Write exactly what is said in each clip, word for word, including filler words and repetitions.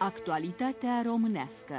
Actualitatea românească.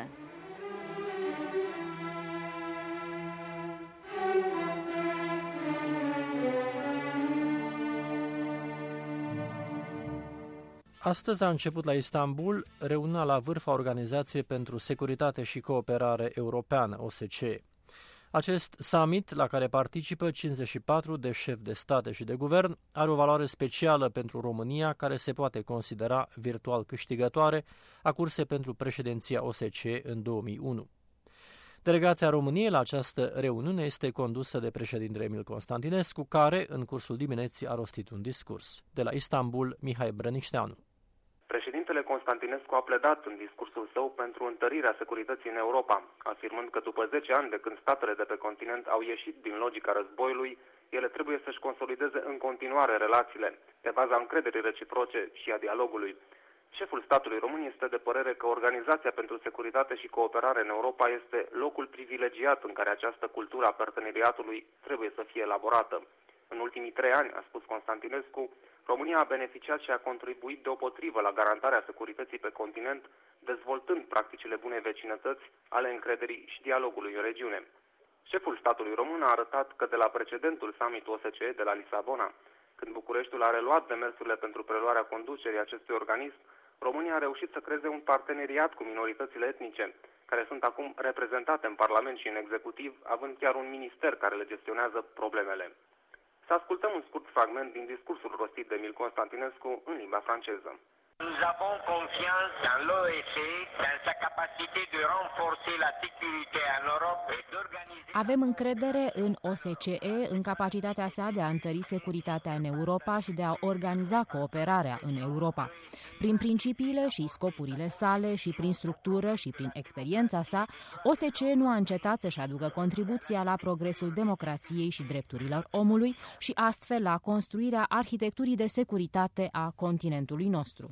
Astăzi a început la Istanbul reuniunea la vârf a Organizației pentru Securitate și Cooperare Europeană, O S C E. Acest summit, la care participă cincizeci și patru de șefi de state și de guvern, are o valoare specială pentru România, care se poate considera virtual câștigătoare a cursei pentru președinția O S C E în două mii unu. Delegația României la această reuniune este condusă de președintele Emil Constantinescu, care, în cursul dimineții, a rostit un discurs. De la Istanbul, Mihai Brănișteanu. Președintele Constantinescu a pledat în discursul său pentru întărirea securității în Europa, afirmând că după zece ani de când statele de pe continent au ieșit din logica războiului, ele trebuie să-și consolideze în continuare relațiile, pe baza încrederii reciproce și a dialogului. Șeful statului român este de părere că Organizația pentru Securitate și Cooperare în Europa este locul privilegiat în care această cultură a parteneriatului trebuie să fie elaborată. În ultimii trei ani, a spus Constantinescu, România a beneficiat și a contribuit deopotrivă la garantarea securității pe continent, dezvoltând practicile bunei vecinătăți ale încrederii și dialogului în regiune. Șeful statului român a arătat că de la precedentul summit O S C E de la Lisabona, când Bucureștiul a reluat demersurile pentru preluarea conducerii acestui organism, România a reușit să creeze un parteneriat cu minoritățile etnice, care sunt acum reprezentate în Parlament și în executiv, având chiar un minister care le gestionează problemele. Să ascultăm un scurt fragment din discursul rostit de Emil Constantinescu în limba franceză. Nous avons confiance dans l'O S C E, dans sa capacité de renforcer la sécurité en Europe et d'organiser... Avem încredere în O S C E, în capacitatea sa de a întări securitatea în Europa și de a organiza cooperarea în Europa. Prin principiile și scopurile sale și prin structură și prin experiența sa, O S C E nu a încetat să-și aducă contribuția la progresul democrației și drepturilor omului și astfel la construirea arhitecturii de securitate a continentului nostru.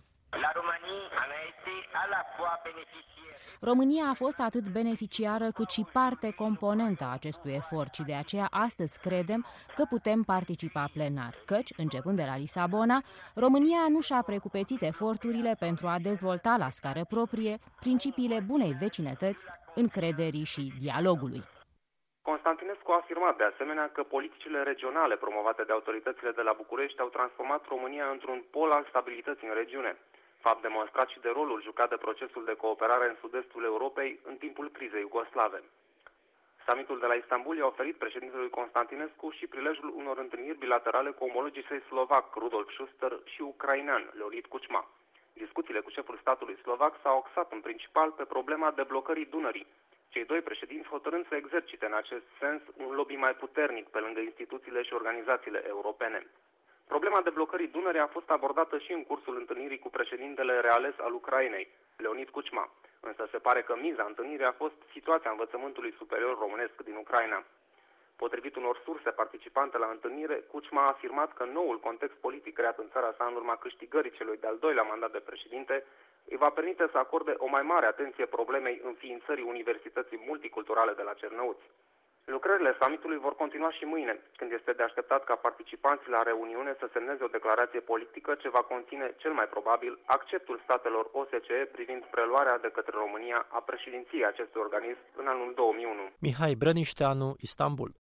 România a fost atât beneficiară cât și parte componentă a acestui efort și de aceea astăzi credem că putem participa plenar, căci, începând de la Lisabona, România nu și-a precupețit eforturile pentru a dezvolta la scară proprie principiile bunei vecinătăți, încrederii și dialogului. Constantinescu a afirmat de asemenea că politicile regionale promovate de autoritățile de la București au transformat România într-un pol al stabilității în regiune, fapt demonstrat și de rolul jucat de procesul de cooperare în sud-estul Europei în timpul crizei iugoslave. Summitul de la Istanbul i-a oferit președintelui Constantinescu și prilejul unor întâlniri bilaterale cu omologii săi slovac, Rudolf Schuster, și ucrainean, Leonid Kuchma. Discuțiile cu șeful statului slovac s-au axat în principal pe problema deblocării Dunării, cei doi președinți hotărând să exercite în acest sens un lobby mai puternic pe lângă instituțiile și organizațiile europene. Problema deblocării Dunării a fost abordată și în cursul întâlnirii cu președintele reales al Ucrainei, Leonid Kuchma, însă se pare că miza întâlnirii a fost situația învățământului superior românesc din Ucraina. Potrivit unor surse participante la întâlnire, Kuchma a afirmat că noul context politic creat în țara sa în urma câștigării celui de-al doilea mandat de președinte îi va permite să acorde o mai mare atenție problemei înființării Universității Multiculturale de la Cernăuți. Lucrările summitului vor continua și mâine, când este de așteptat ca participanții la reuniune să semneze o declarație politică ce va conține, cel mai probabil, acceptul statelor O S C E privind preluarea de către România a președinției acestui organism în anul două mii unu. Mihai Brănișteanu, Istanbul.